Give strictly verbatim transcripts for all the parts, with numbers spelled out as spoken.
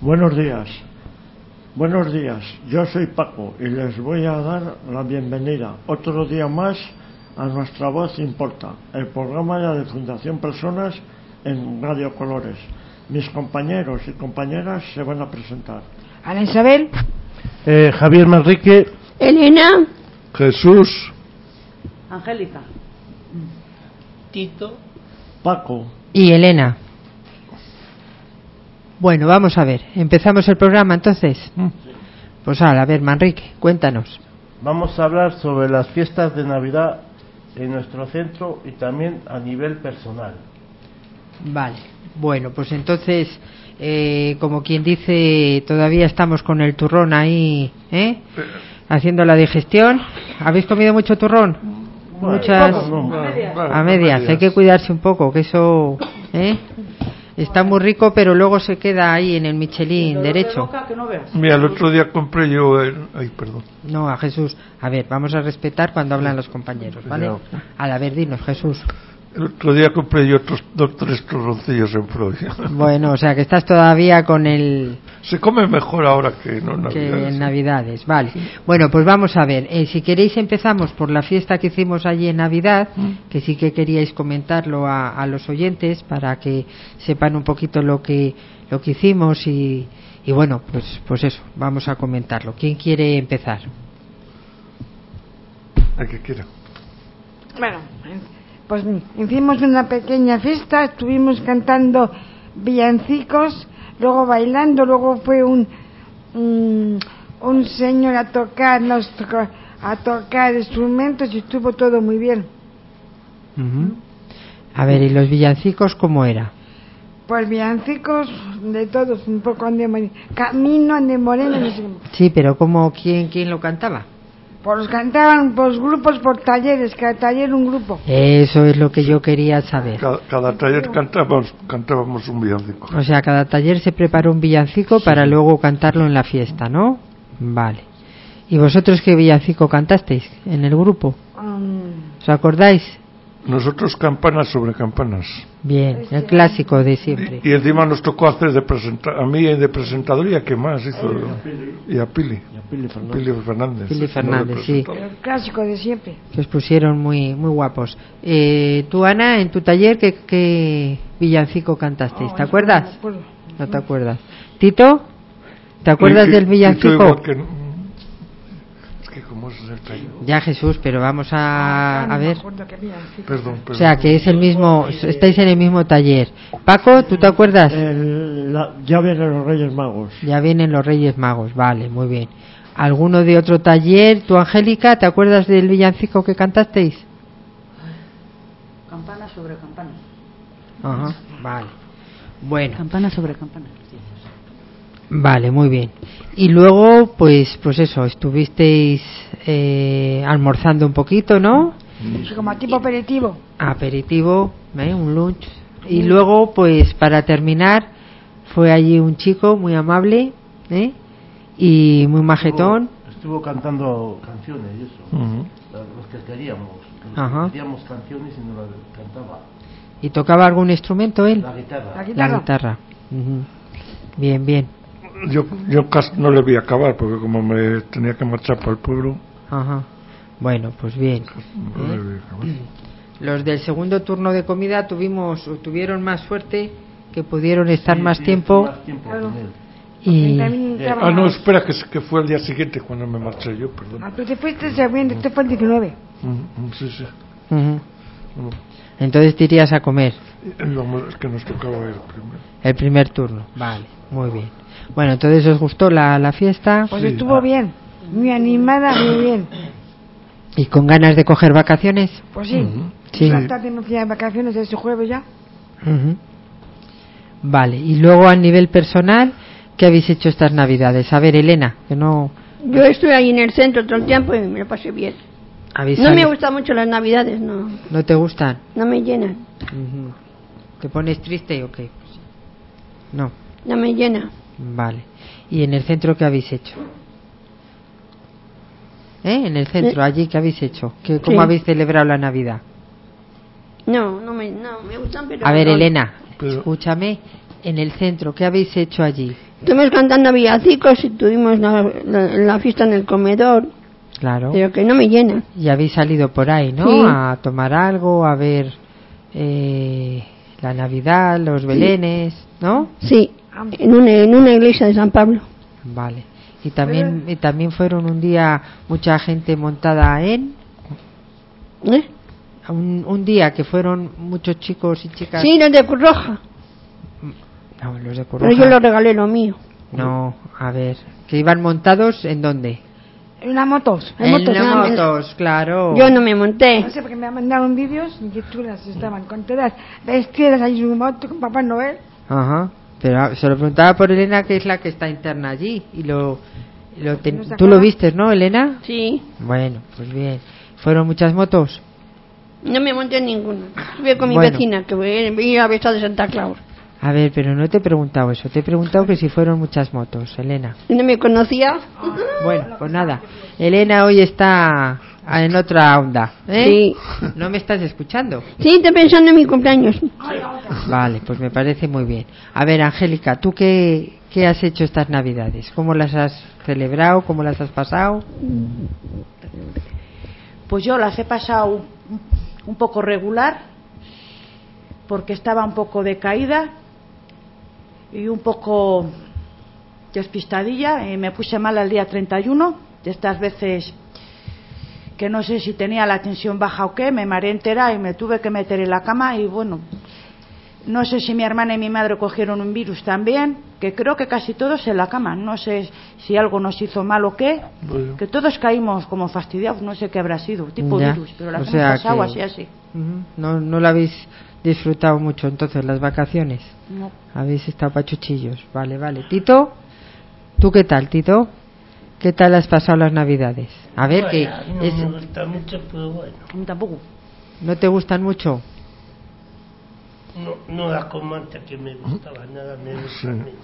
Buenos días. Buenos días. Yo soy Paco y les voy a dar la bienvenida otro día más a Nuestra Voz Importa, el programa de Fundación Personas en Radio Colores. Mis compañeros y compañeras se van a presentar. Ana Isabel, eh, Javier Manrique, Elena, Jesús, Angélica, Tito, Paco y Elena. Bueno, vamos a ver, empezamos el programa entonces. Mm. Pues ahora, a ver, Manrique, cuéntanos. Vamos a hablar sobre las fiestas de Navidad en nuestro centro y también a nivel personal. Vale, bueno, pues entonces, eh, como quien dice, todavía estamos con el turrón ahí, ¿eh? Haciendo la digestión. ¿Habéis comido mucho turrón? Bueno, Muchas. no, no, a medias. bueno, A medias, hay que cuidarse un poco, que eso, ¿eh? Está muy rico, pero luego se queda ahí en el Michelin derecho. Boca, que no veas. Mira, el otro día compré yo el... Ay, perdón. No, a Jesús. A ver, vamos a respetar cuando hablan los compañeros, ¿vale? A la ver, dinos, Jesús. El otro día compré yo otros dos, tres turroncillos en Floria. Bueno, o sea, que estás todavía con el... Se come mejor ahora que no en que Navidad. en Navidades, vale. Bueno, pues vamos a ver. Eh, si queréis empezamos por la fiesta que hicimos allí en Navidad, que sí que queríais comentarlo a, a los oyentes para que sepan un poquito lo que lo que hicimos y, y bueno, pues pues eso, vamos a comentarlo. ¿Quién quiere empezar? El que quiera. Bueno, pues hicimos una pequeña fiesta, estuvimos cantando villancicos, luego bailando, luego fue un un, un señor a tocar, nos tocó, a tocar instrumentos y estuvo todo muy bien. Uh-huh. A ver, ¿y los villancicos cómo era? Pues villancicos de todos, un poco de moreno, Camino de Moreno, no sé. Sí, pero ¿cómo, quién, quién lo cantaba? Pues cantaban por grupos, por talleres, cada taller un grupo. Eso es lo que yo quería saber. Cada, cada taller cantábamos, cantábamos un villancico. O sea, cada taller se preparó un villancico para Sí. luego cantarlo en la fiesta, ¿no? Vale. ¿Y vosotros qué villancico cantasteis en el grupo? Um, ¿Os acordáis? Nosotros campanas sobre campanas. Bien, el clásico de siempre. Y, y encima nos tocó hacer de presenta, a mí de presentador y a qué más hizo. Y a Pili. y a Pili Fernández. Pili Fernández. Pili Fernández, sí. el clásico de siempre. Que os pusieron muy muy guapos. Eh, tú, Ana, en tu taller, ¿qué, qué villancico cantasteis? ¿Te acuerdas? No me acuerdo. No te acuerdas. ¿Tito? ¿Te acuerdas Y- y- del y tú villancico? igual que- es que como es el taller. Ya, Jesús, pero vamos a, Ah, no a me ver. acuerdo qué villancico. Perdón, perdón. O sea, que es el mismo, estáis en el mismo taller. Paco, ¿tú te acuerdas? El- la- ya vienen los Reyes Magos. Ya vienen los Reyes Magos, vale, muy bien. ¿Alguno de otro taller? ¿Tú, Angélica, te acuerdas del villancico que cantasteis? Campana sobre campana. Ajá, vale. Bueno, Campana sobre campana. vale, muy bien. Y luego, pues, pues eso, estuvisteis eh, almorzando un poquito, ¿no? Sí, como tipo aperitivo. Aperitivo, ¿eh? Un lunch. Y luego, pues, para terminar, fue allí un chico muy amable, ¿eh? Y muy majetón. Estuvo, estuvo cantando canciones y eso. Ujú. Los que queríamos. Los Ajá. que queríamos canciones y nos las cantaba. ¿Y tocaba algún instrumento él? La guitarra. La guitarra. La guitarra. Ujú. Bien, bien. Yo, yo casi no le vi acabar porque como me tenía que marchar para el pueblo, Ajá. Bueno, pues bien. no le ¿Eh? vi acabar. Los del segundo turno de comida tuvimos o tuvieron más suerte, que pudieron estar Sí, más sí, tiempo más tiempo Claro. con él. y También Ah, estábamos- no, espera, que, que fue el día siguiente cuando me marché yo, perdón. Ah, tú te fuiste, se fue, este fue el diecinueve. Mm, mm, Sí, sí. Ujú. Mm. Entonces te irías a comer Y vamos, es que nos tocaba ir primero. el primer turno. Vale, muy bien. Bueno, entonces os gustó la, la fiesta Pues Sí. estuvo bien, muy animada, muy bien. y con ganas de coger vacaciones. Pues sí, Ujú. Sí. esta tarde me fui de vacaciones ese jueves ya. Ujú. Vale, y luego a nivel personal, ¿qué habéis hecho estas Navidades? A ver, Elena, que no yo estuve ahí en el centro todo el tiempo y me lo pasé bien. habéis No me salido- gustan mucho las navidades, no, ¿No te gustan? no me llenan, Ujú. ¿Te pones triste o qué? No, no me llena. vale. ¿Y en el centro qué habéis hecho? ¿Eh? En el centro, Eh. allí, ¿qué habéis hecho? ¿Qué, ¿Cómo Sí. habéis celebrado la Navidad? No, no me, no, me gustan, pero... A ver, no. Elena, Pero- escúchame. En el centro, ¿qué habéis hecho allí? Estuvimos cantando villancicos y tuvimos la, la, la fiesta en el comedor. Claro. Pero que no me llena. Y habéis salido por ahí, ¿no? Sí. A tomar algo, a ver eh, la Navidad, los belenes, ¿no? Sí, en una, en una iglesia de San Pablo. Vale. Y también, y también fueron un día mucha gente montada en... ¿Eh? Un, un día que fueron muchos chicos y chicas... Sí, los de Cruz Roja. No, los de Curroja. Pero yo les regalé lo mío. No, a ver, que iban montados ¿en dónde? En las motos. En En motos, las nada más. motos, claro. Yo no me monté. No sé, porque me mandaron vídeos y que chulas estaban con todas vestidas ahí en su moto con Papá Noel. Ajá, pero ah, se lo preguntaba por Elena, que es la que está interna allí. Y lo, y lo ten- ¿No se Tú lo acuerda? viste, ¿no, Elena? Sí, Bueno, pues bien. ¿Fueron muchas motos? no me monté en ninguna. Estuve con mi Bueno. vecina, que veía a vestir de Santa Claus. A ver, pero no te he preguntado eso. Te he preguntado que si fueron muchas motos, Elena. Y no me conocía. Bueno, pues nada. Elena hoy está en otra onda, ¿eh? Sí. ¿No me estás escuchando? Sí, estoy pensando en mi cumpleaños. Vale, pues me parece muy bien. A ver, Angélica, ¿tú qué, qué has hecho estas Navidades? ¿Cómo las has celebrado? ¿Cómo las has pasado? Pues yo las he pasado un, un poco regular, porque estaba un poco decaída y un poco despistadilla, y me puse mal el día treinta y uno, de estas veces que no sé si tenía la tensión baja o qué, me mareé entera y me tuve que meter en la cama. Y bueno, no sé si mi hermana y mi madre cogieron un virus también, que creo que casi todos en la cama, no sé si algo nos hizo mal o qué, Bueno. que todos caímos como fastidiados, no sé qué habrá sido, tipo Ya, virus, pero o las hemos sea pasado que- así, así. Ujú. No, no lo habéis disfrutado mucho entonces, las vacaciones. No. Habéis estado pachuchillos. Vale, vale. Tito, ¿tú qué tal, Tito? ¿Qué tal has pasado las Navidades? A ver, que Vaya, no es- me gusta mucho, pero bueno. A mí tampoco. ¿no te gustan mucho? No, no da como antes que me gustaba, nada me gusta Sí. menos.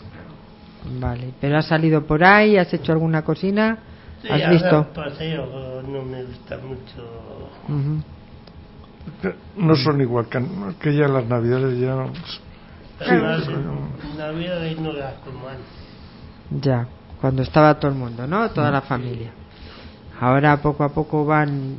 Vale, pero has salido por ahí, has hecho alguna cocina, Sí, has ahora visto. paseo, no me gusta mucho. Ujú. Que no son igual que, que ya las Navidades ya... Además, en Navidad no da como antes. Ya, cuando estaba todo el mundo, ¿no? Toda la familia. Ahora poco a poco van,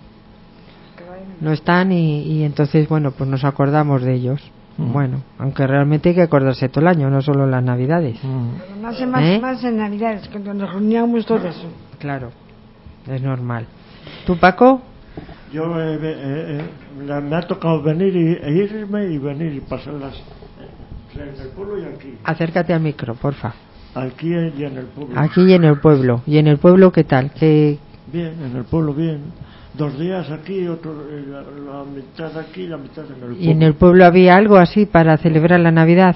no están y, y entonces, bueno, pues nos acordamos de ellos. Mm. Bueno, aunque realmente hay que acordarse todo el año, no solo las Navidades. Mm. Más, más, ¿Eh? más en Navidades, cuando nos reuníamos todos. Claro, es normal. ¿Tú, Paco? Yo eh, eh, eh, la- me ha tocado venir y, e irme y venir y pasarlas eh, en el pueblo y aquí. Acércate al micro, porfa. Aquí y en el pueblo. Aquí y en el pueblo. ¿Y en el pueblo qué tal? ¿Qué... Bien, en el pueblo bien. Dos días aquí, otro, eh, la, la mitad aquí y la mitad en el pueblo. ¿Y en el pueblo había algo así para celebrar la Navidad?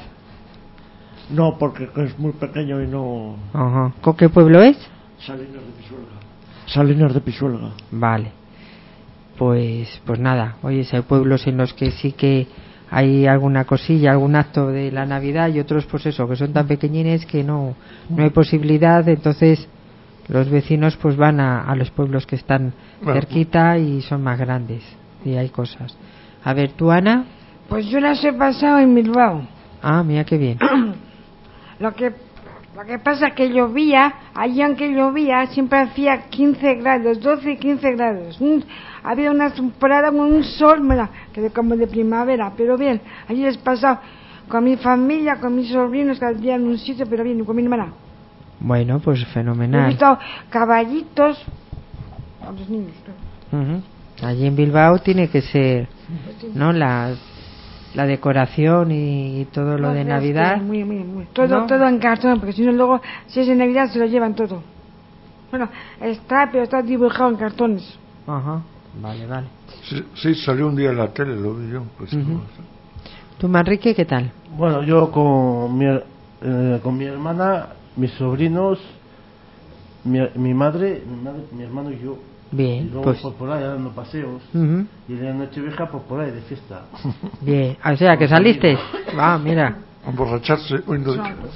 No, porque es muy pequeño y no... Ajá. ¿Con qué pueblo es? Salinas de Pisuelga. Salinas de Pisuelga. Vale. Pues, pues nada. Oye, hay pueblos en los que sí que hay alguna cosilla, algún acto de la Navidad, y otros, pues eso, que son tan pequeñines que no, no hay posibilidad. Entonces, los vecinos pues van a, a los pueblos que están Bueno. cerquita y son más grandes. Y hay cosas. A ver, ¿tú, Ana? Pues yo las he pasado en Bilbao. Ah, mira qué bien. Lo que, lo que pasa es que llovía, allí aunque llovía, siempre hacía quince grados, doce y quince grados. Un- había una temporada con un sol, mira, que de, como de primavera, pero bien, allí he pasado con mi familia, con mis sobrinos, que había en un sitio, pero bien, y con mi hermana. Bueno, pues He fenomenal. visto caballitos a los niños. claro. Ujú. Allí en Bilbao tiene que ser, ¿no? La, la decoración y, y todo lo No, de es que Navidad. Muy, muy, muy. Todo, ¿No? todo en cartón, porque si no luego, si es en Navidad, se lo llevan todo. Bueno, está, pero está dibujado en cartones. Ajá. Vale, vale. Sí, sí, salió un día en la tele, lo vi yo. Pues, Ujú. ¿Tú, Manrique, qué tal? Bueno, yo con mi, eh, con mi hermana, mis sobrinos, mi, mi madre, mi madre, mi hermano y yo. Y Bien, luego pues. por, por ahí dando paseos. Ujú. Y en la Nochevieja, pues por ahí de fiesta. Bien. O sea, que saliste. Ah, mira. Emborracharse. Uy, no,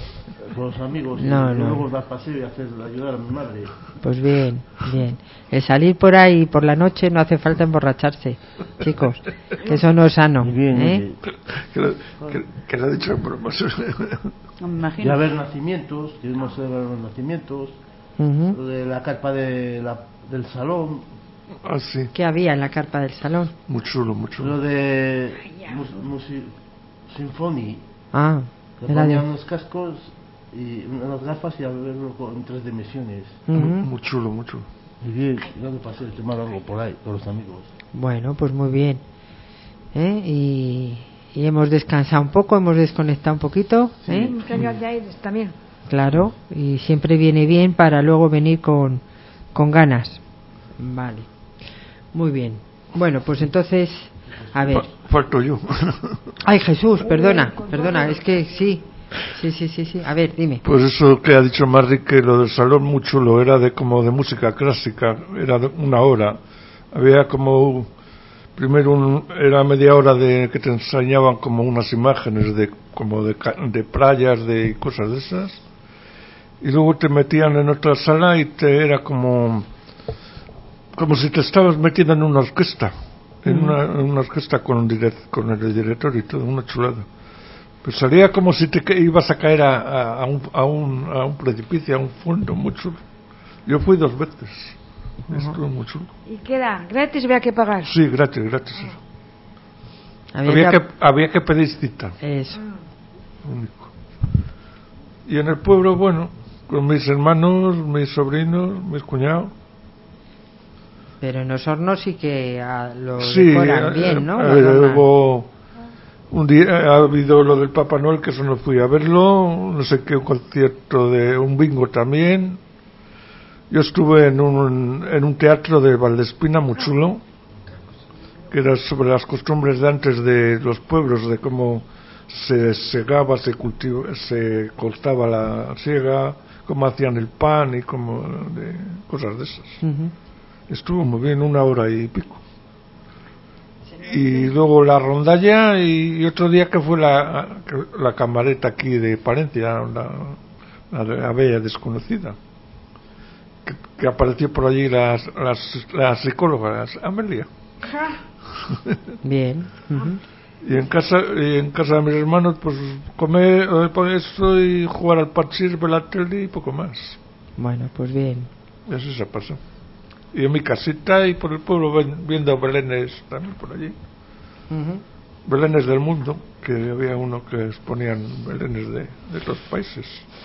con los amigos No, y no. luego dar paseo y hacer, ayudar a mi madre. Pues bien, bien. El salir por ahí por la noche no hace falta emborracharse, chicos, que eso no es sano. Muy bien, ¿eh? oye. Que lo, que, que lo ha dicho en broma. No me Y imagino. a ver nacimientos, queremos celebrar los nacimientos, Ujú. lo de la carpa de la, del salón, Ah, sí. ¿Qué había en la carpa del salón? Muy chulo, muy chulo. lo de mus, musi- Symphony, Ah, que era de... ponían unos cascos y unas gafas y a verlo con, en tres dimensiones. Muy, Ujú. muy chulo, muy chulo. Y bien, yo le pasé el tema algo por ahí, con los amigos. Bueno, pues muy bien. ¿eh? Y, y hemos descansado un poco, hemos desconectado un poquito. ¿eh? Un cañón de aires también. Claro, y siempre viene bien para luego venir con, con ganas. Vale. Muy bien. Bueno, pues entonces, a ver. Fa- Falto yo. Ay, Jesús, perdona, perdona, es que sí. Sí, sí, sí, sí. A ver, dime. Pues eso que ha dicho Marri, que lo del salón muy chulo, era de como de música clásica, era de una hora. Había como, primero un, era media hora de que te enseñaban como unas imágenes de como de, ca- de playas, de cosas de esas. Y luego te metían en otra sala y te era como, como si te estabas metiendo en una orquesta, en una, en una orquesta con, un direct, con el director y todo, una chulada. Pues salía como si te ca- ibas a caer a, a, a, un, a, un, a un precipicio, a un fondo, muy chulo. Yo fui dos veces, estuvo muy chulo. ¿Y qué era? ¿Gratis o había que pagar? Sí, gratis, gratis. Había Había que- que, había que pedir cita, Eso. único. Y en el pueblo, bueno, con mis hermanos, mis sobrinos, mis cuñados. Pero en Osorno sí que ah, lo Sí, decoran eh, bien, ¿no? eh, Las normas. hubo un día ha habido lo del Papá Noel, que eso no fui a verlo, no sé qué, un concierto de un bingo también. Yo estuve en un en un teatro de Valdespina muy chulo, que era sobre las costumbres de antes de los pueblos, de cómo se segaba, se cultiva, se cortaba la siega, cómo hacían el pan y cómo de cosas de esas. Ujú. Estuvo muy bien, una hora y pico. Y luego la rondalla y, y otro día que fue la, la camareta aquí de Palencia, la, la, la bella desconocida, que, que apareció por allí las, las, las psicólogas, Amelia. Bien. Ujú. Y en casa y en casa de mis hermanos, pues comer eh, por eso y jugar al parchís, ver la tele y poco más. Bueno, pues bien. Y así se pasó. Y en mi casita y por el pueblo ven- viendo belenes también por allí. Ujú. Belenes del mundo, que había uno que exponían belenes de, de otros países.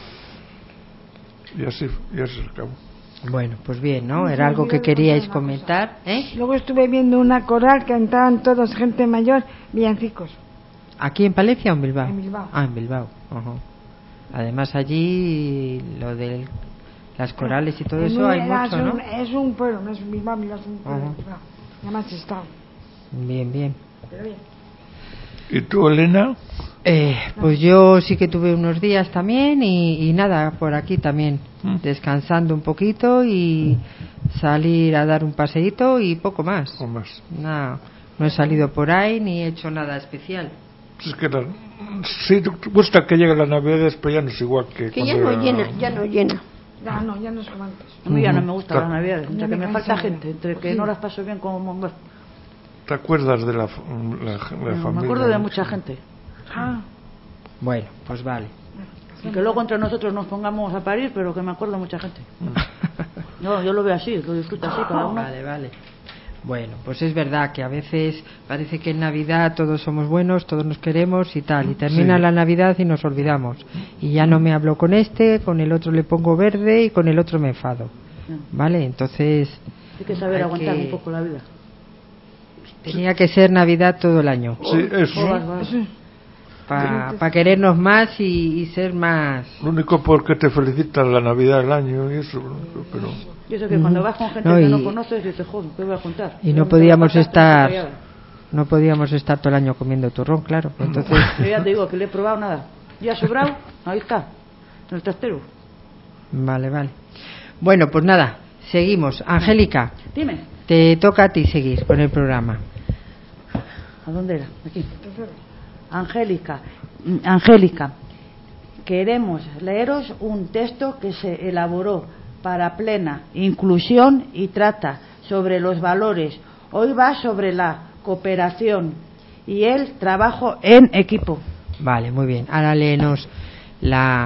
Y así, y así se acabó. Bueno, pues bien, ¿no? Sí, Era se algo olvidó que de queríais contar una comentar, ¿eh? Luego estuve viendo una coral, cantaban todos, gente mayor, villancicos. ¿Aquí en Palencia o en Bilbao? En Bilbao. Ah, en Bilbao. Ajá. Además allí lo de las corales y todo En eso un- hay era- mucho, es ¿no? un- Es un pueblo, no es un Bilbao, Bilbao es un pueblo. Ajá. Bilbao. Además está. Bien, bien. Pero bien. ¿Y tú, Elena? Eh, pues yo sí que tuve unos días también y, y nada, por aquí también, Mm. descansando un poquito y salir a dar un paseíto y poco más. O más. No, no he salido por ahí ni he hecho nada especial. Es que la, sí, te gusta que llegue la Navidad, pero ya no es igual que Que ya cuando no era- llena, ya no llena. Ya no, ya no es como antes. A mí ya no me Ujú. gusta las Ta- navidades, entre Ya que me me cansa falta ya. gente, entre que Sí. no las paso bien como mongo. ¿Te acuerdas de la, f- la, la familia? Me acuerdo de mucha gente. Ah, Bueno, pues vale. Y que luego entre nosotros nos pongamos a parir, pero que me acuerdo de mucha gente. No, yo lo veo así, lo disfruto así cada uno. Vale, vale. Bueno, pues es verdad que a veces parece que en Navidad todos somos buenos, todos nos queremos y tal, y termina Sí. la Navidad y nos olvidamos. Y ya no me hablo con este, con el otro le pongo verde y con el otro me enfado. ¿Vale? Entonces Hay que saber Hay aguantar que- un poco la vida. tenía que ser Navidad todo el año. Sí, eso. Oh, vas, vas. Para querernos más y, y ser más... Lo único porque te felicitan la Navidad del año y eso, lo único, pero Y eso que cuando vas con gente No, que y- no conoces, dices, joder, ¿qué voy a contar? Y Yo no me podíamos tengo que pasar estar... callada. No podíamos estar todo el año comiendo turrón, claro. Entonces... Yo ya te digo que le he probado nada. Ya ha sobrado, ahí está, en el trastero. Vale, vale. Bueno, pues nada, seguimos. Angélica, Dime, te toca a ti seguir con el programa. ¿a dónde era? Aquí. Angélica, mm, Angélica, queremos leeros un texto que se elaboró para plena inclusión y trata sobre los valores. Hoy va sobre la cooperación y el trabajo en equipo. Vale, muy bien. Ahora léenos la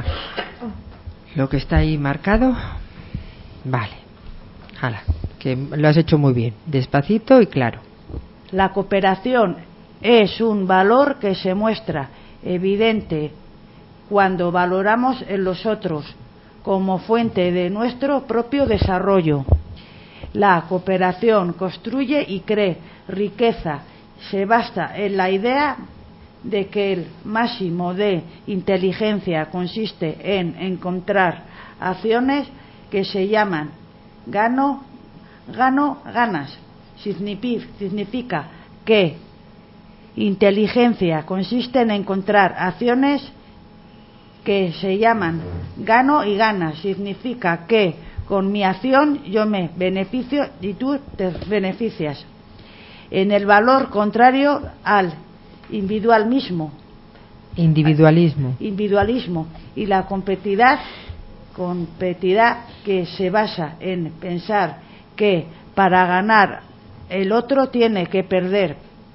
lo que está ahí marcado. Vale. Hala, que lo has hecho muy bien, despacito y claro. La cooperación es un valor que se muestra evidente cuando valoramos en los otros como fuente de nuestro propio desarrollo. La cooperación construye y cree riqueza. Se basa en la idea de que el máximo de inteligencia consiste en encontrar acciones que se llaman gano, gano, ganas. Significa que inteligencia consiste en encontrar acciones que se llaman gano y ganas. Significa que con mi acción yo me beneficio y tú te beneficias. En el valor contrario al individualismo, individualismo, individualismo y la competitividad, competitividad que se basa en pensar que para ganar el otro tiene que perder.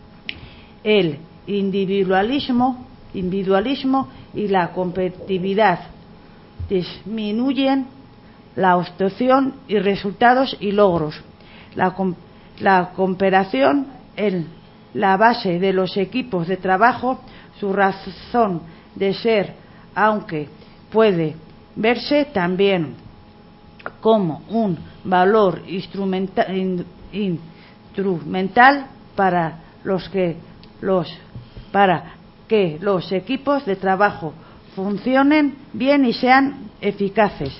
El individualismo, individualismo y la competitividad disminuyen la obtención y resultados y logros. La, la cooperación en la base de los equipos de trabajo, su razón de ser, aunque puede verse también como un valor instrumental, in, instrumental para los que los para que los equipos de trabajo funcionen bien y sean eficaces.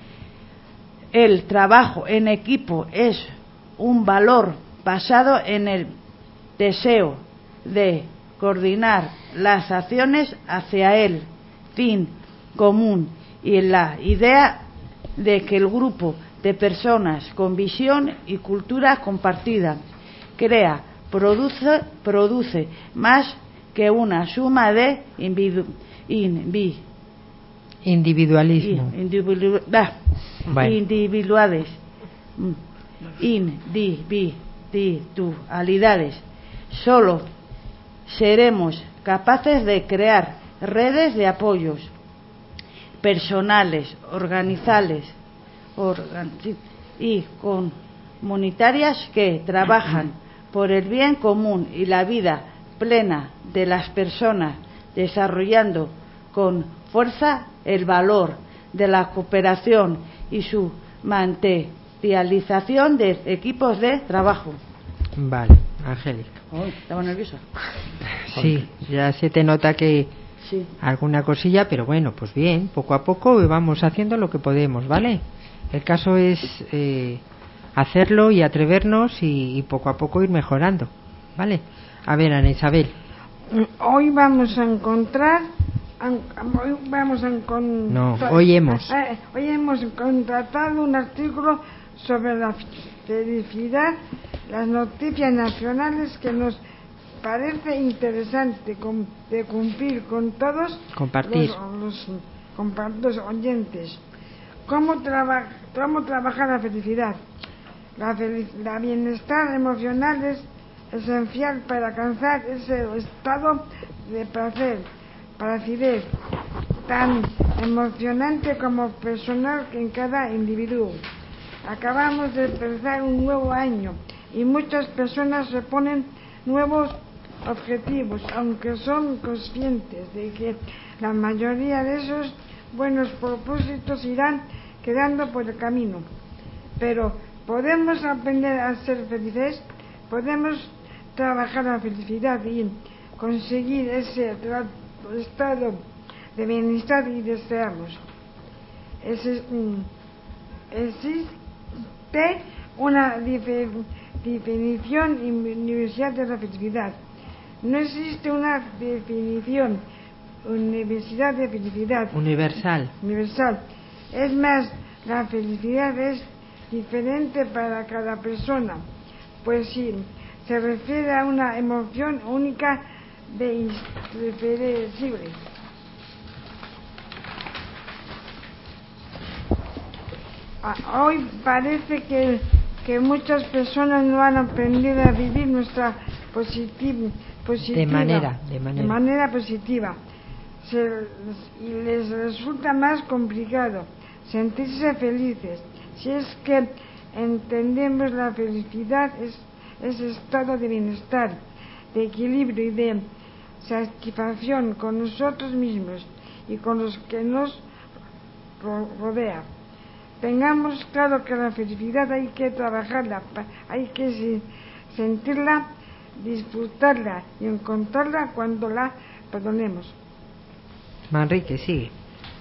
El trabajo en equipo es un valor basado en el deseo de coordinar las acciones hacia el fin común y en la idea de que el grupo de personas con visión y cultura compartida crea, produce, produce más que una suma de individu, invi, individualismo individu, ah, bueno. individuales individualidades. Solo seremos capaces de crear redes de apoyos personales, organizables organ y comunitarias que trabajan por el bien común y la vida plena de las personas, desarrollando con fuerza el valor de la cooperación y su materialización de equipos de trabajo. Vale, Angélica. Oh, estaba nerviosa. Sí, ya se te nota que sí. Alguna cosilla, pero bueno, pues bien, poco a poco vamos haciendo lo que podemos, ¿vale? El caso es eh, hacerlo y atrevernos y, y poco a poco ir mejorando, ¿vale? A ver, Ana Isabel. Hoy vamos a encontrar hoy vamos a encontrar no, hoy hemos eh, hoy hemos contratado un artículo sobre la felicidad, las noticias nacionales que nos parece interesante de cumplir con todos compartir los, los, los oyentes. ¿Cómo, traba, ¿Cómo trabajar la felicidad? La, felic, la bienestar emocional es esencial para alcanzar ese estado de placer, placidez, tan emocionante como personal que en cada individuo. Acabamos de empezar un nuevo año y muchas personas se ponen nuevos objetivos, aunque son conscientes de que la mayoría de esos buenos propósitos irán quedando por el camino. Pero podemos aprender a ser felices, podemos trabajar la felicidad y conseguir ese estado de bienestar y deseamos. Existe una definición universal de la felicidad. No existe una definición universal de felicidad. Universal. Universal. Es más, la felicidad es diferente para cada persona, pues sí, se refiere a una emoción única de irreversible. a, hoy parece que, que muchas personas no han aprendido a vivir nuestra positiv, positiva, de manera, de manera. de manera positiva. Se, y les resulta más complicado sentirse felices. Si es que entendemos la felicidad es ese estado de bienestar, de equilibrio y de satisfacción con nosotros mismos y con los que nos rodean. Tengamos claro que la felicidad hay que trabajarla, hay que sentirla, disfrutarla y encontrarla cuando la perdonemos. Manrique, sigue.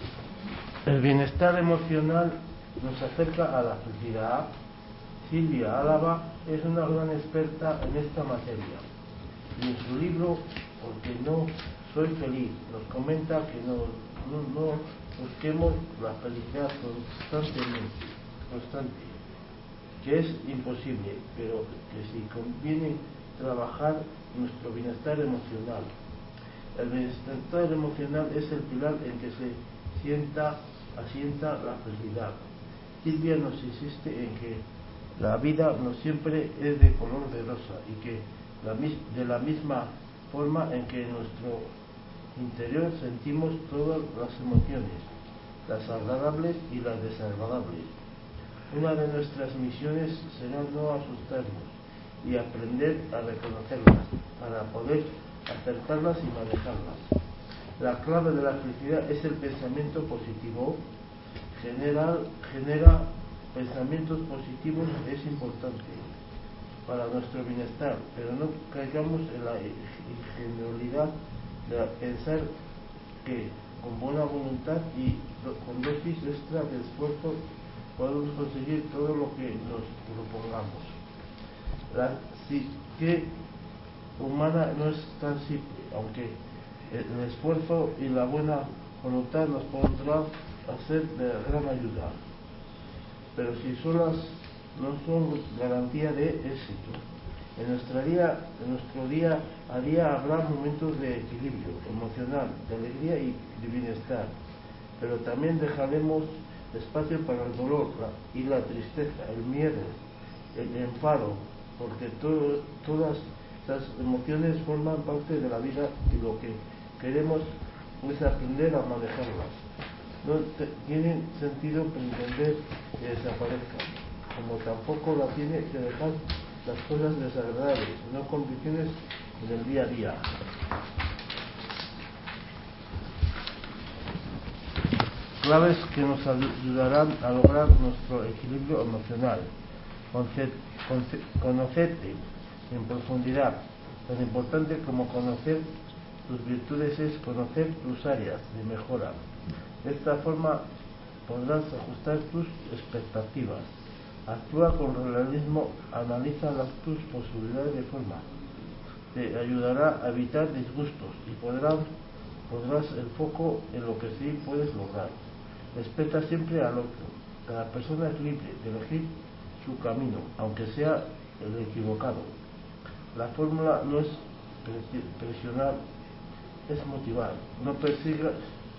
El bienestar emocional nos acerca a la felicidad. Silvia Álava es una gran experta en esta materia y en su libro Porque no soy feliz nos comenta que no, no, no busquemos la felicidad constantemente, constante, que es imposible, pero que sí conviene trabajar nuestro bienestar emocional. El bienestar emocional es el pilar en que se sienta, asienta la felicidad. Silvia nos insiste en que la vida no siempre es de color de rosa y que la, de la misma forma en que en nuestro interior sentimos todas las emociones, las agradables y las desagradables. Una de nuestras misiones será no asustarnos y aprender a reconocerlas para poder acercarlas y manejarlas. La clave de la felicidad es el pensamiento positivo. General, genera pensamientos positivos es importante para nuestro bienestar, pero no caigamos en la ingenuidad de pensar que con buena voluntad y con dosis extra de esfuerzo podemos conseguir todo lo que nos propongamos. La psique humana no es tan simple, aunque el esfuerzo y la buena voluntad nos podrán hacer de gran ayuda, pero si solas no son garantía de éxito. En, nuestra día, en nuestro día a día habrá momentos de equilibrio emocional, de alegría y de bienestar, pero también dejaremos espacio para el dolor la, y la tristeza, el miedo, el enfado, porque todo, todas estas emociones forman parte de la vida y lo que queremos es aprender a manejarlas. No te, tiene sentido pretender que desaparezcan, como tampoco la tiene que dejar las cosas desagradables, no condiciones en el día a día. Claves que nos ayudarán a lograr nuestro equilibrio emocional. Conce, conce, conocerte en profundidad. Tan importante como conocer tus virtudes es conocer tus áreas de mejora. De esta forma podrás ajustar tus expectativas. Actúa con realismo, analiza las, tus posibilidades de forma. Te ayudará a evitar disgustos y podrás, podrás el foco en lo que sí puedes lograr. Respeta siempre al otro. Cada persona es libre de elegir su camino, aunque sea el equivocado. La fórmula no es presionar, es motivar. No persigas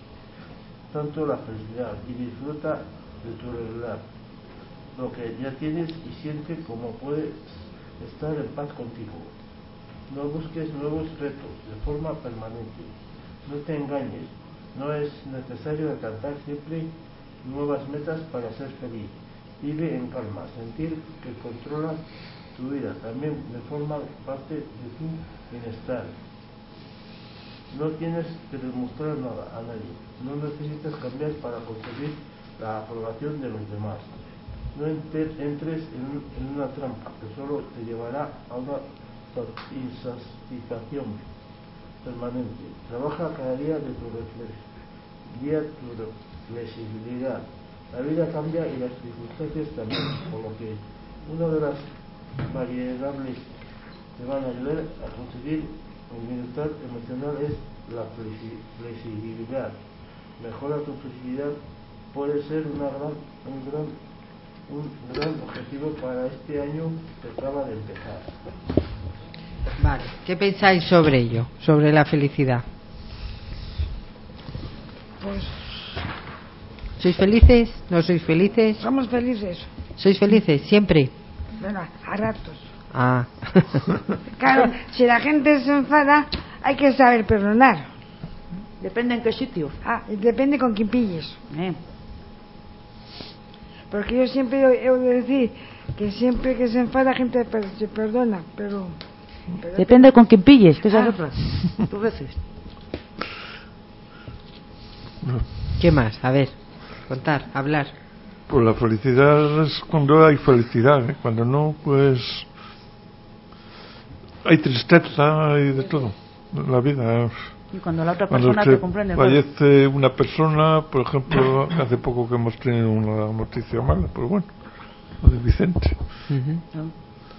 tanto la felicidad y disfruta de tu realidad, lo que ya tienes, y siente cómo puedes estar en paz contigo. No busques nuevos retos de forma permanente. No te engañes. No es necesario alcanzar siempre nuevas metas para ser feliz. Vive en calma. Sentir que controlas tu vida también de forma parte de tu bienestar. No tienes que demostrar nada a nadie. No necesitas cambiar para conseguir la aprobación de los demás. No enter, entres en, un, en una trampa que solo te llevará a una insatisfacción permanente. Trabaja cada día de tu reflexión, tu flexibilidad. La vida cambia y las circunstancias también, por lo que una de las variables que van a ayudar a conseguir el bienestar emocional es la flexibilidad. Mejora tu flexibilidad puede ser una gran, un, gran, un gran objetivo para este año que acaba de empezar. Vale, ¿qué pensáis sobre ello, sobre la felicidad? Pues ¿Sois felices? ¿No sois felices? Somos felices. ¿Sois felices? ¿Siempre? Bueno, a ratos. Ah. Claro, si la gente se enfada, hay que saber perdonar. Depende en qué sitio. Ah, y depende con quién pilles. Eh. Porque yo siempre he he oído decir que siempre que se enfada la gente per- se perdona, pero... pero Depende con quién pilles, que esas Ah. otras. Tú veces. ¿Qué más? A ver, contar, hablar. Pues la felicidad es cuando hay felicidad, ¿eh? Cuando no, pues hay tristeza, hay de todo en la vida. Y cuando la otra Cuando persona se te comprende. claro. fallece una persona, por ejemplo, hace poco que hemos tenido una noticia mala, pues bueno, lo de Vicente. Ujú.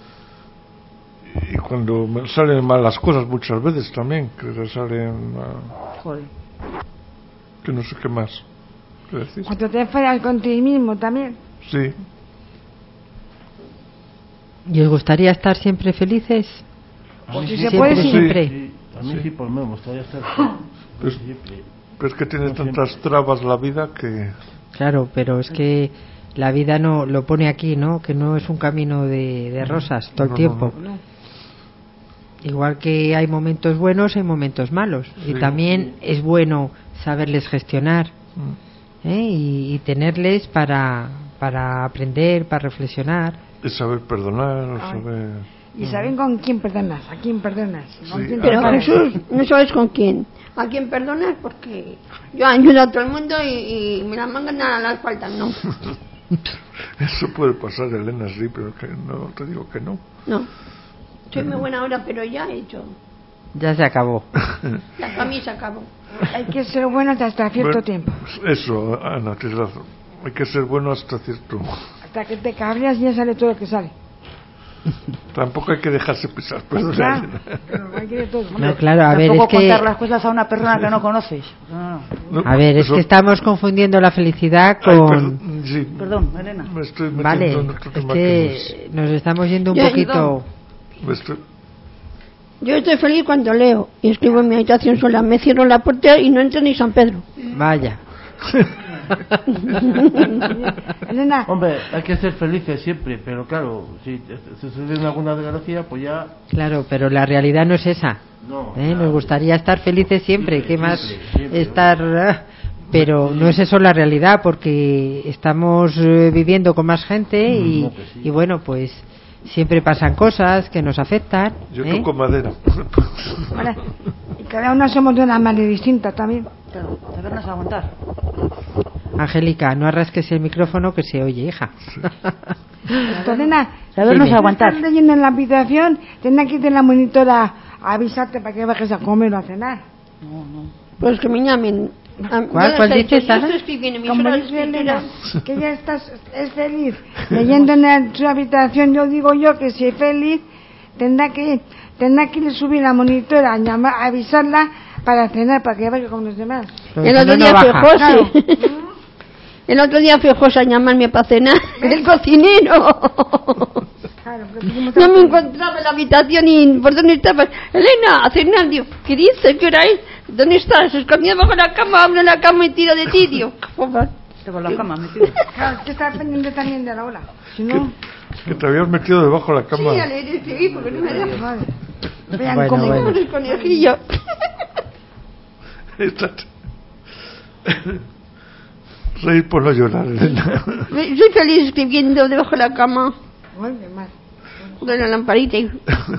Y cuando me salen mal las cosas muchas veces también, que le salen mal, Joder. que no sé qué más. ¿Qué decir? cuando te enfadas con ti mismo también. Sí, ¿Y os gustaría estar siempre felices? Pues si se Siempre, puede, sí. siempre. Sí, a mí sí, Sí. por mí me gustaría estar Pues- siempre. pero es que tiene No tantas trabas la vida que... Claro, pero es que la vida no lo pone aquí, ¿no? Que no es un camino de, de rosas todo el No, no, tiempo. no. Igual que hay momentos buenos, hay momentos malos. Y Sí. también es bueno saberles gestionar, Mm. ¿eh? y, y tenerles para, para aprender, para reflexionar. Es saber perdonar, Ay. saber... Y saben con quién perdonas, a quién perdonas. ¿Con Sí. quién te Pero enfadas? Jesús, no sabes con quién. ¿A quién perdonas? Porque yo ayudo a todo el mundo y, y me la mangan a las faltas, no. Eso puede pasar, Elena, sí, pero que no, te digo que no. No. Soy muy buena ahora, pero ya he hecho. Ya se acabó. La camisa acabó. Hay que ser buenos hasta cierto Bueno, tiempo. Eso, Ana, tienes razón. Hay que ser bueno hasta cierto... Hasta que te cabreas y ya sale todo lo que sale. Tampoco hay que dejarse pisar, perdona, Ya, Elena. pero hay que de todo. No, claro, a ver, Tampoco es que contar las cosas a una persona que no conoces. No, no. No, a ver, es eso- que estamos confundiendo la felicidad Ay, con perdón, sí, Perdón, Elena. me estoy metiendo vale, en otro es tema que nos estamos yendo un Ya, poquito. que me estoy- Yo estoy feliz cuando leo y escribo en mi habitación sola. Me cierro la puerta y no entro ni San Pedro. Vaya. Elena, Hombre, hay que ser felices siempre, pero claro, si te- te sucede alguna desgracia, pues ya Claro, pero la realidad no es esa. no. ¿eh? ya. Nos gustaría estar felices siempre, Siempre, ¿qué más siempre, siempre, estar? ah, Pero no es eso la realidad, porque estamos eh, viviendo con más gente y, no, que sí. y bueno, pues siempre pasan cosas que nos afectan. Yo ¿eh? toco madera. ahora, y cada una somos de una manera distinta también. Claro, sabernos aguantar. Angélica, no arrasques el micrófono que se oye, hija. Esto, Elena, Sabernos Dime. aguantar. estás leyendo en la habitación, tendrá que ir de la monitora a avisarte para que bajes a comer o a cenar. No, no. Pues que me llamen. Ah, ¿Cuál- yo cuál les he dices, dicho, yo Ana? estoy escribiendo en mis Como horas de dice Elena, escritura. que ya estás, es feliz, leyendo en la- su habitación, yo digo yo que si es feliz, tendrá que, tendrá que ir a subir a la monitora, a, llamar, a avisarla para cenar, para que vaya con los demás. Porque El si otro no, día no fue baja. José. El otro día fue José a llamarme para cenar. El cocinero. Claro, porque como No me estamos- encontraba en la habitación y ¿por dónde estabas? Elena, a cenar. Digo, ¿qué dices? ¿Qué hora es? ¿Dónde estás? Escondida bajo la cama, abro la cama y tiro de ti. Digo, joder. Te por la cama, metido. Claro, que está pendiente también de la hora. Si no, Que te habías metido debajo de la Sí, cama. ya le escribí porque no me deja. madre. Vean Bueno, cómo bueno. El conejillo. Está- Reír por no llorar, Elena. Soy feliz escribiendo debajo de la cama. Ay, qué mal. Con la lamparita. y-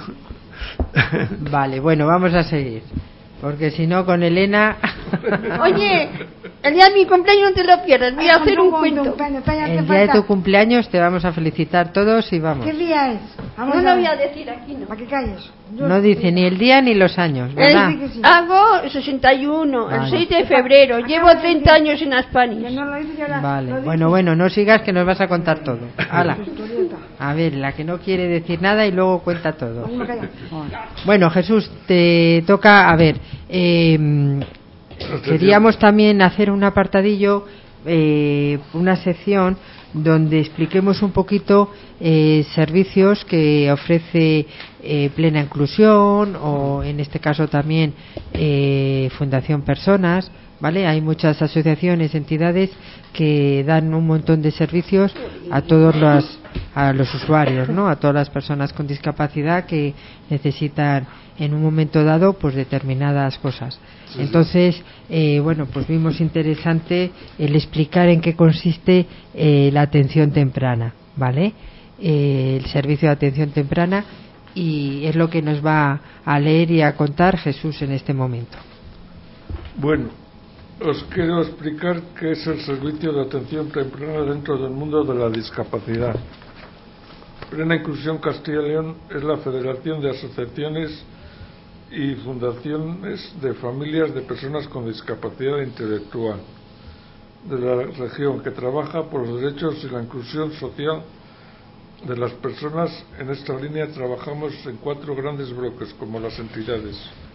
Vale, bueno, vamos a seguir. Porque si no, con Elena. Oye, el día de mi cumpleaños no te lo pierdas. Voy a hacer un cuento. El día de tu cumpleaños te vamos a felicitar todos y vamos. ¿Qué día es? Vamos No lo a voy ver. a decir aquí, ¿no? Para que calles. Yo- No dice ni el día ni los años, ¿verdad? sí que sí. Hago sesenta y uno, el Vale. seis de febrero. Llevo treinta años en Aspani. Que no lo dice, yo la- lo Vale, dice. bueno, bueno, no sigas que nos vas a contar todo. Hala. Tu historieta. A ver, la que no quiere decir nada y luego cuenta todo. Vamos a callar. Bueno, Jesús, te toca, a ver, eh, queríamos también hacer un apartadillo, eh, una sección donde expliquemos un poquito eh, servicios que ofrece eh, Plena Inclusión o en este caso también eh, Fundación Personas ¿vale? Hay muchas asociaciones, entidades que dan un montón de servicios a todos los a los usuarios, ¿no? A todas las personas con discapacidad que necesitan en un momento dado pues determinadas cosas. Sí, Entonces, sí. Eh, bueno, pues vimos interesante el explicar en qué consiste eh, la atención temprana, ¿vale? Eh, el servicio de atención temprana, y es lo que nos va a leer y a contar Jesús en este momento. Bueno, os quiero explicar qué es el servicio de atención temprana dentro del mundo de la discapacidad. Plena Inclusión Castilla y León es la federación de asociaciones y fundaciones de familias de personas con discapacidad intelectual de la región, que trabaja por los derechos y la inclusión social de las personas. En esta línea trabajamos en cuatro grandes bloques, como las entidades.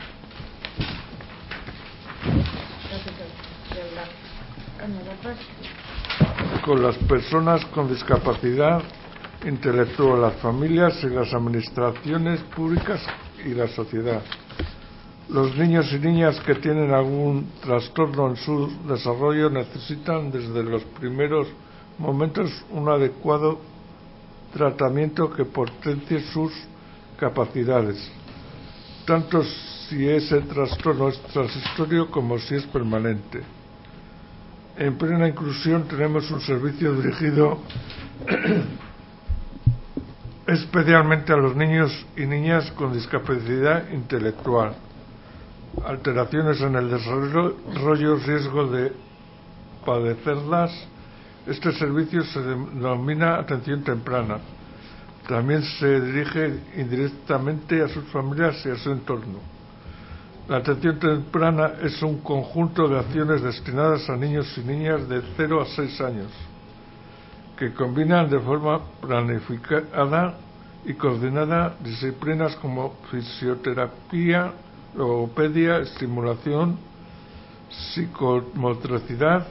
Con las personas con discapacidad intelectual, las familias y las administraciones públicas y la sociedad. Los niños y niñas que tienen algún trastorno en su desarrollo necesitan desde los primeros momentos un adecuado tratamiento que potencie sus capacidades, tanto si ese trastorno es transitorio como si es permanente. En Plena Inclusión tenemos un servicio dirigido especialmente a los niños y niñas con discapacidad intelectual, alteraciones en el desarrollo, riesgo de padecerlas. Este servicio se denomina atención temprana. También se dirige indirectamente a sus familias y a su entorno. La atención temprana es un conjunto de acciones destinadas a niños y niñas de cero a seis años, que combinan de forma planificada y coordinada disciplinas como fisioterapia, logopedia, estimulación, psicomotricidad,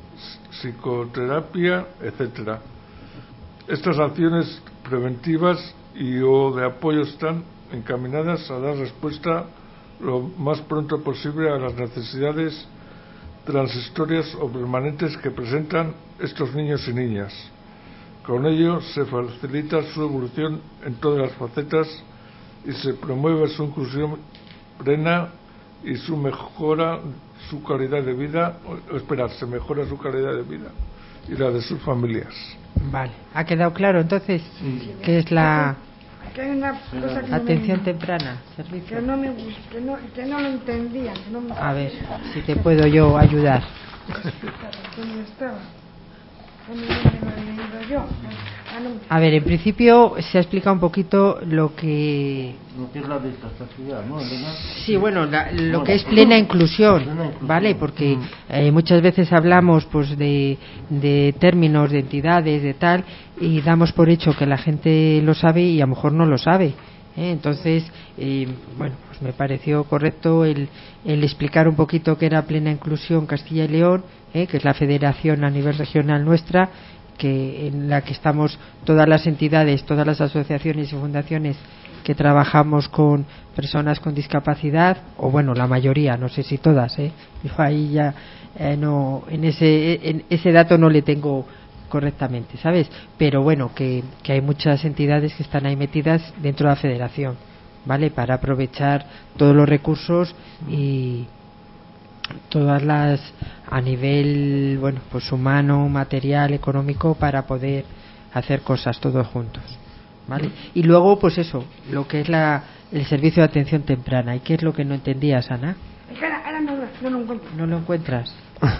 psicoterapia, etcétera. Estas acciones preventivas y o de apoyo están encaminadas a dar respuesta lo más pronto posible a las necesidades transitorias o permanentes que presentan estos niños y niñas. Con ello se facilita su evolución en todas las facetas y se promueve su inclusión plena y su mejora su calidad de vida, o, espera, se mejora su calidad de vida y la de sus familias. Vale, ¿ha quedado claro entonces sí. qué es la que hay una cosa que atención no me, temprana, servicio? Que no me que no, que no lo entendía, que no me... A ver, si te puedo yo ayudar. ¿Dónde estaba? ¿Dónde lo he leído yo? A ver, en principio se ha explicado un poquito lo que... Lo que es la discapacidad, ¿no, Elena? Sí, bueno, la, lo que es plena inclusión, plena inclusión. ¿Vale? Porque eh, muchas veces hablamos pues de, de términos, de entidades, de tal, y damos por hecho que la gente lo sabe y a lo mejor no lo sabe. ¿eh? Entonces, eh, bueno, pues me pareció correcto el, el explicar un poquito qué era Plena Inclusión Castilla y León, ¿eh? que es la federación a nivel regional nuestra, que en la que estamos todas las entidades, todas las asociaciones y fundaciones que trabajamos con personas con discapacidad, o bueno, la mayoría, no sé si todas, ¿eh? Yo ahí ya eh, no, en ese, en ese dato no le tengo correctamente, ¿sabes? Pero bueno, que, que hay muchas entidades que están ahí metidas dentro de la federación, ¿vale? Para aprovechar todos los recursos y todas las a nivel, bueno, pues humano, material, económico, para poder hacer cosas todos juntos, ¿vale? Y luego, pues eso, lo que es la el servicio de atención temprana. ¿Y qué es lo que no entendías, Ana? Ahora, ahora no, no lo encuentro. ¿No lo encuentras?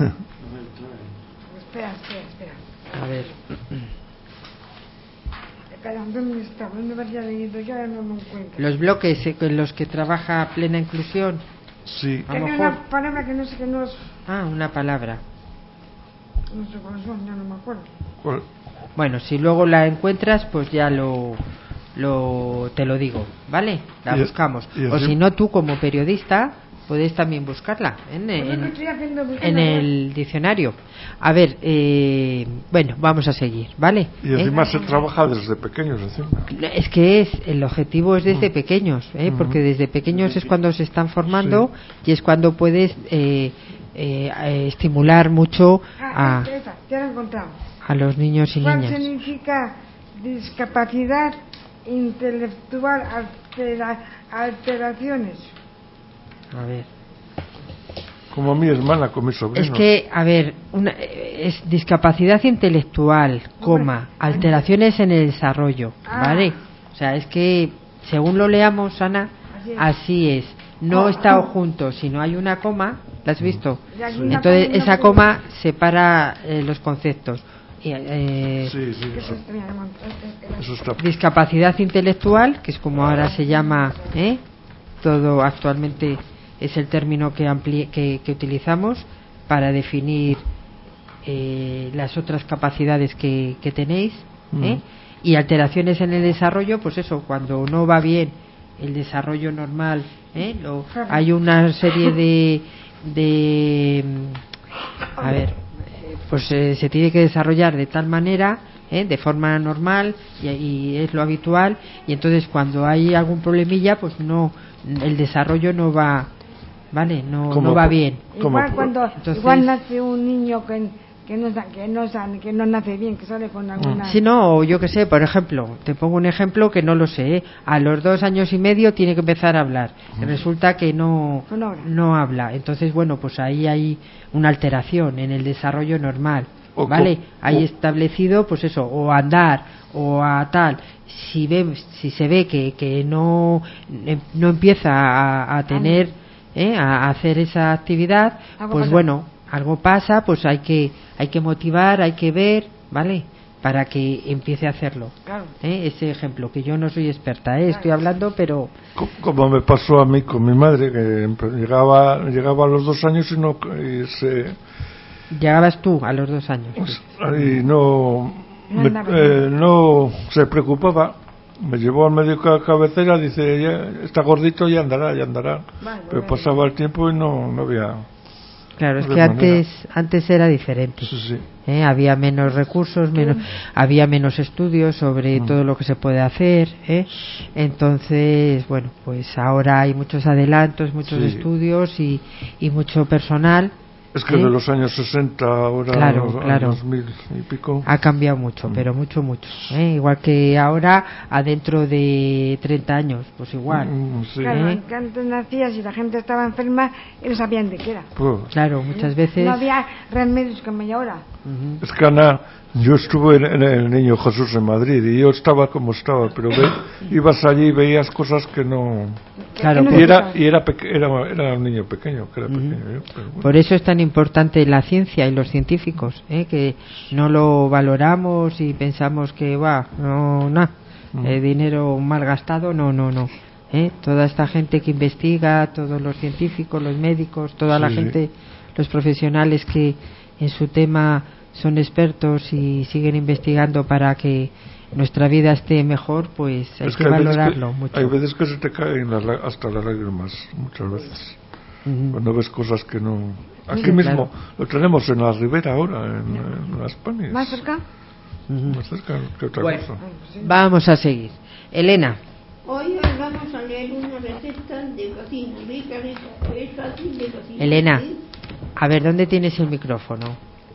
Espera, espera, espera. A ver. Espera, ¿dónde está? ¿Dónde me había leído? Yo ahora no lo encuentro. Los bloques en los que trabaja Plena Inclusión. Sí. Hay una palabra que no sé qué no es. Ah, una palabra. No sé cuáles son, ya no me acuerdo. ¿Cuál? Bueno, si luego la encuentras, pues ya lo, lo te lo digo, ¿vale? La y, buscamos. Y o si no, tú como periodista, podéis también buscarla en, Pues en, lo estoy haciendo, buscando en el diccionario. A ver, eh, bueno, vamos a seguir, ¿vale? Y encima ¿Eh? se trabaja desde pequeños encima. Es que es el objetivo es desde pequeños, ¿eh? Porque desde pequeños es cuando se están formando y es cuando puedes eh, eh, eh, estimular mucho Ah, a, esta, ya lo he encontrado. a los niños y ¿Cuál niñas. significa discapacidad intelectual altera- alteraciones? A ver. Como mi hermana con mis sobrinos. Es que, a ver, una, es discapacidad intelectual, coma, alteraciones en el desarrollo, ¿vale? O sea, es que, según lo leamos, Ana, Así es. así es. No está junto, sino hay una coma, ¿la has visto? Y aquí una Entonces, coma y una esa punta. coma separa eh, los conceptos. Y, eh, Sí, sí, ¿Qué es eso, esto? Mira, hermano, eh, eh, eso está. discapacidad intelectual, que es como ahora se llama, ¿eh? Todo actualmente es el término que, ampli- que, que utilizamos para definir eh, las otras capacidades que, que tenéis, ¿eh? Y alteraciones en el desarrollo, pues eso, cuando no va bien el desarrollo normal, ¿eh? Lo- hay una serie de, de mm, a ver, eh, pues eh, se tiene que desarrollar de tal manera, ¿eh? De forma normal y, y es lo habitual, y entonces cuando hay algún problemilla, pues no, el desarrollo no va, vale, no, Como no va por- bien. como Igual por- cuando Entonces- igual nace un niño que, que no sa- que no sa- que no nace bien, que sale con alguna Si no, o yo que sé, por ejemplo, te pongo un ejemplo que no lo sé, ¿eh? A los dos años y medio tiene que empezar a hablar. Y resulta que no, Que no habla. no habla. Entonces, bueno, pues ahí hay una alteración en el desarrollo normal. O ¿Vale? co- Hay o- establecido, pues eso, o andar, o a tal. Si ve, si se ve que, que no, eh, no empieza a, a tener, ¿eh? a hacer esa actividad, Algo pues pasa. bueno, algo pasa, pues hay que, hay que motivar, hay que ver, ¿vale? Para que empiece a hacerlo. Claro. ¿Eh? Ese ejemplo, que yo no soy experta, ¿eh? Estoy hablando, pero Co- Como me pasó a mí con mi madre, que empe- llegaba llegaba a los dos años y no y se llegabas tú a los dos años. y no No me- andaba eh, no se preocupaba. Me llevó al médico a cabecera, dice, ya está gordito, ya andará, ya andará. Vale, Pero vale. pasaba el tiempo y no, no había. Claro, es de que manera. antes, antes era diferente. Sí, sí. ¿Eh? Había menos recursos, menos, había menos estudios sobre todo lo que se puede hacer, ¿eh? Entonces, bueno, pues ahora hay muchos adelantos, muchos Sí. estudios y, y mucho personal. Es que ¿eh? de los años sesenta ahora Claro, a los claro. dos mil y pico. Ha cambiado mucho, pero mucho, mucho. ¿eh? Igual que ahora, adentro de treinta años, pues igual. Mm, sí. Claro, ¿Eh? que antes nacías y la gente estaba enferma y no sabían de qué era. Pues, Claro, muchas veces. No había remedios como hay ahora. Ujú. es que Ana, yo estuve en, en el Niño Jesús en Madrid y yo estaba como estaba, pero ve, ibas allí y veías cosas que no. Claro, que no Y se era, sabe. y era, peque- era, era un niño pequeño, que era pequeño yo, pero bueno. Por eso es tan importante la ciencia y los científicos, ¿eh? Que no lo valoramos y pensamos que va, no, nada, Mm. dinero mal gastado, no, no, no. ¿eh? Toda esta gente que investiga, todos los científicos, los médicos, toda la Sí, sí. gente, los profesionales que en su tema son expertos y siguen investigando para que nuestra vida esté mejor, pues hay Es que, hay veces valorarlo que- mucho. Hay veces que se te caen las lá- hasta las lágrimas, muchas veces. Ujú. Cuando ves cosas que no. Aquí Sí, mismo claro. lo tenemos en la ribera ahora, en, en las panes. ¿Más cerca? Ujú. Más cerca que otra Bueno. cosa. Vamos a seguir. Elena. Hoy os vamos a leer una receta de cocina rica, rica. Es fácil de cocinar. Elena. ¿sí? A ver, ¿dónde tienes el micrófono?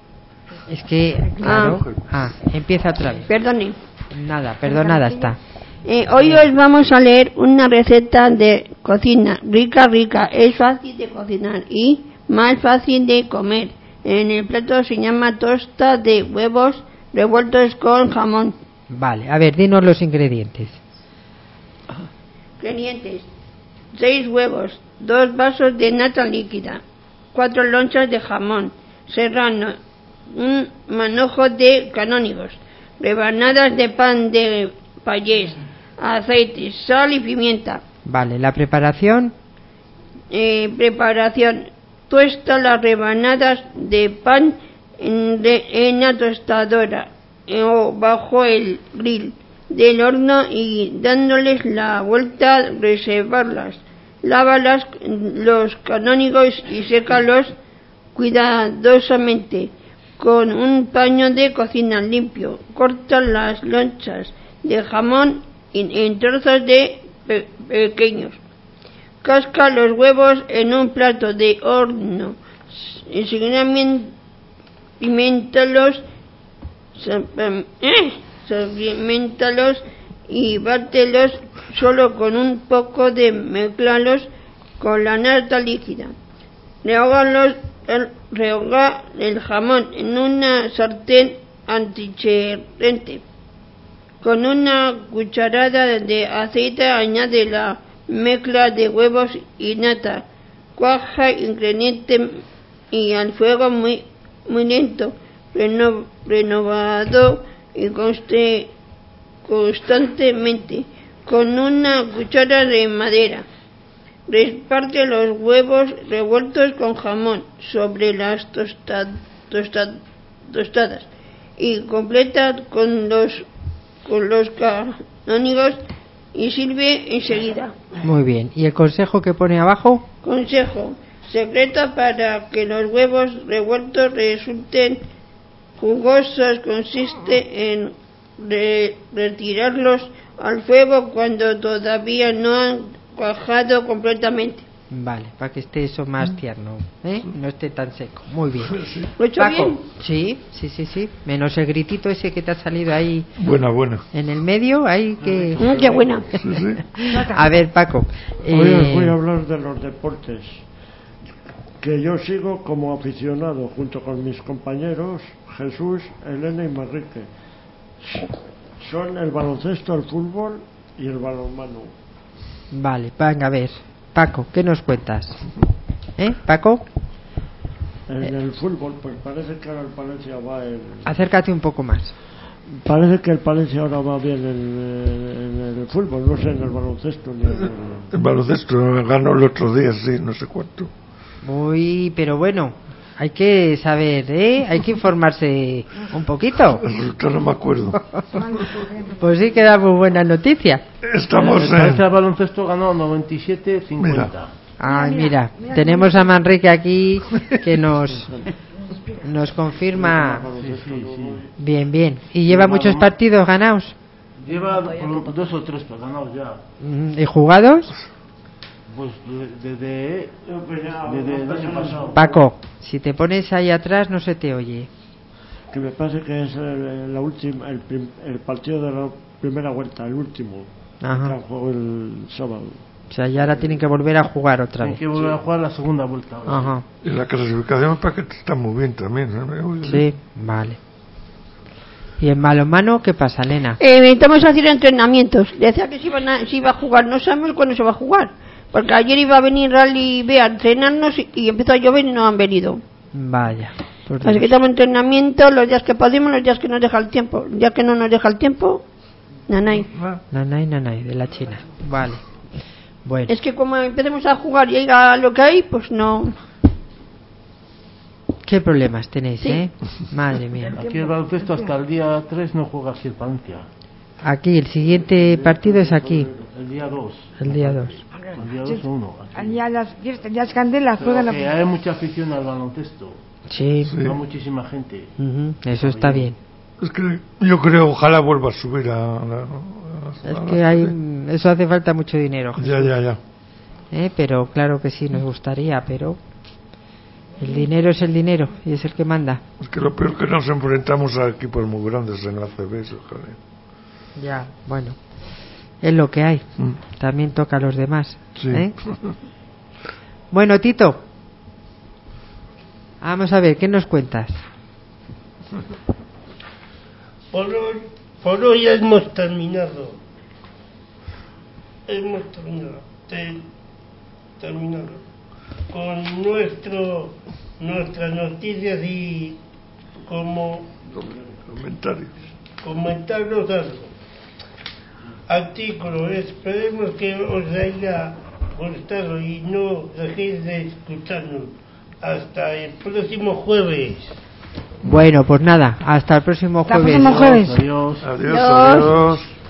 Es que, claro. Ah, empieza otra vez. Perdone. Nada, perdonada está. Eh, hoy os vamos a leer una receta de cocina rica, rica. Es fácil de cocinar y más fácil de comer. En el plato se llama tosta de huevos revueltos con jamón. Vale, a ver, dinos los ingredientes. Ingredientes: seis huevos, dos vasos de nata líquida, cuatro lonchas de jamón serrano, un manojo de canónigos, rebanadas de pan de payés, aceite, sal y pimienta. Vale, la preparación. Eh, preparación: tuesta las rebanadas de pan en, de- en la tostadora eh, o bajo el grill del horno y dándoles la vuelta reservarlas Lava las, los canónigos y sécalos cuidadosamente con un paño de cocina limpio. Corta las lonchas de jamón en, en trozos de pe- pequeños. Casca los huevos en un plato de horno. Enseguida piméntalos, salpiméntalos y bátelos solo con un poco de mezclalos con la nata líquida. Rehoga el, rehoga el jamón en una sartén antichirrente. Con una cucharada de aceite añade la mezcla de huevos y nata. Cuaja ingrediente y al fuego muy, muy lento, reno, renovado y conste, constantemente con una cuchara de madera. Reparte los huevos revueltos con jamón sobre las tosta, tosta, tostadas y completa con los con los canónigos y sirve enseguida. Muy bien. ¿Y el consejo que pone abajo? Consejo secreto para que los huevos revueltos resulten jugosos consiste en re- retirarlos al fuego cuando todavía no han cuajado completamente. Vale, para que esté eso más tierno, ¿eh? No esté tan seco. Muy bien. ¿Lo he hecho Paco, bien? sí, sí, sí, sí. Menos el gritito ese que te ha salido ahí Buena, buena. en el medio, ahí que... Mm, ¡Qué buena! Sí, sí. A ver, Paco. Hoy os eh, voy a hablar de los deportes que yo sigo como aficionado junto con mis compañeros Jesús, Elena y Manrique. Son el baloncesto, el fútbol y el balonmano. Vale, venga, a ver. Paco, ¿qué nos cuentas? ¿Eh, Paco? En el fútbol, pues parece que ahora el Palencia va en... Acércate un poco más. Parece que el Palencia ahora va bien en, en el fútbol, no sé en el baloncesto ni en el... El baloncesto ganó el otro día, sí, no sé cuánto. Uy, pero bueno, hay que saber, ¿eh? Hay que informarse un poquito. El resultado no me acuerdo. Pues sí que da muy buena noticia. Estamos El Valencia en... baloncesto ganó noventa y siete cincuenta. Ay, mira, tenemos a Manrique aquí que nos nos confirma. Sí, sí, sí. Bien, bien. ¿Y lleva muchos partidos ganados? Lleva por dos o tres ganados ya. Mm, ¿Y jugados? Pues desde, desde el año pasado. Paco, si te pones ahí atrás no se te oye. Que me parece que es el, la última, el, prim- el partido de la primera vuelta, el último. Ajá. Que jugó el sábado. O sea, ya ahora tienen que volver a jugar otra Hay vez. que volver a jugar la segunda vuelta. ahora. Ajá. Y la clasificación para que está muy bien también. ¿eh? Sí, vale. ¿Y en balonmano qué pasa, Elena? Eh, necesitamos hacer entrenamientos. Decía que se, iban a, se iba a jugar, no sabemos cuándo se va a jugar. Porque ayer iba a venir Rally B a entrenarnos y, y empezó a llover y no han venido. Vaya. por Así que Dios. estamos en entrenamiento los días que podemos, los días que nos deja el tiempo. El día que no nos deja el tiempo, nanay. Nanay, nanay, de la China. Vale. Bueno. Es que como empecemos a jugar y a lo que hay, pues no. ¿Qué problemas tenéis, Sí. eh? Madre mía. Aquí el baloncesto hasta el día tres no juega aquí el Palencia. Aquí, el siguiente partido es aquí, El día dos. el día dos. El día dos o uno. Allá las fiestas, las candelas Pero juegan que la... hay mucha afición al baloncesto. Sí. Sí. Va muchísima gente. Ujú, eso está bien. Es que yo creo, ojalá vuelva a subir a... a- a- Es a- que hay, eso hace falta mucho dinero, Ya, ya, ya. ¿eh? Pero claro que sí, nos gustaría, pero el dinero es el dinero y es el que manda. Es que lo peor que nos enfrentamos a equipos muy grandes en la C B, eso, joder. Ya, bueno, es lo que hay. Mm. También toca a los demás. Sí. ¿eh? Bueno, Tito, vamos a ver, ¿qué nos cuentas? Por hoy, por hoy hemos terminado. Hemos terminado. Te- terminado. Con nuestro, nuestras noticias y como Comentarios. comentaros algo. Artículo, esperemos que os haya gustado y no dejéis de escucharnos. Hasta el próximo jueves. Bueno, pues nada, hasta el próximo Hasta el jueves. próximo jueves. Adiós. Adiós, Adiós. adiós.